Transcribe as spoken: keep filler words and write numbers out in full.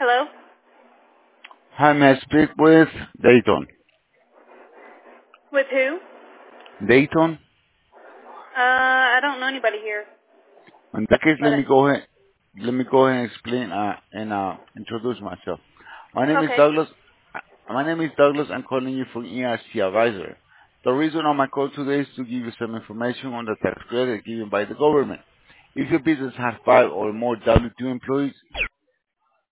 Hello? Hi, may I speak with Dayton? With who? Dayton? Uh, I don't know anybody here. In that case, But let me go ahead. Let me go ahead and explain uh, and uh, introduce myself. My name is okay. Douglas. uh, My name is Douglas. I'm calling you from E R C Advisor. The reason on my call today is to give you some information on the tax credit given by the government. If your business has five or more W two employees,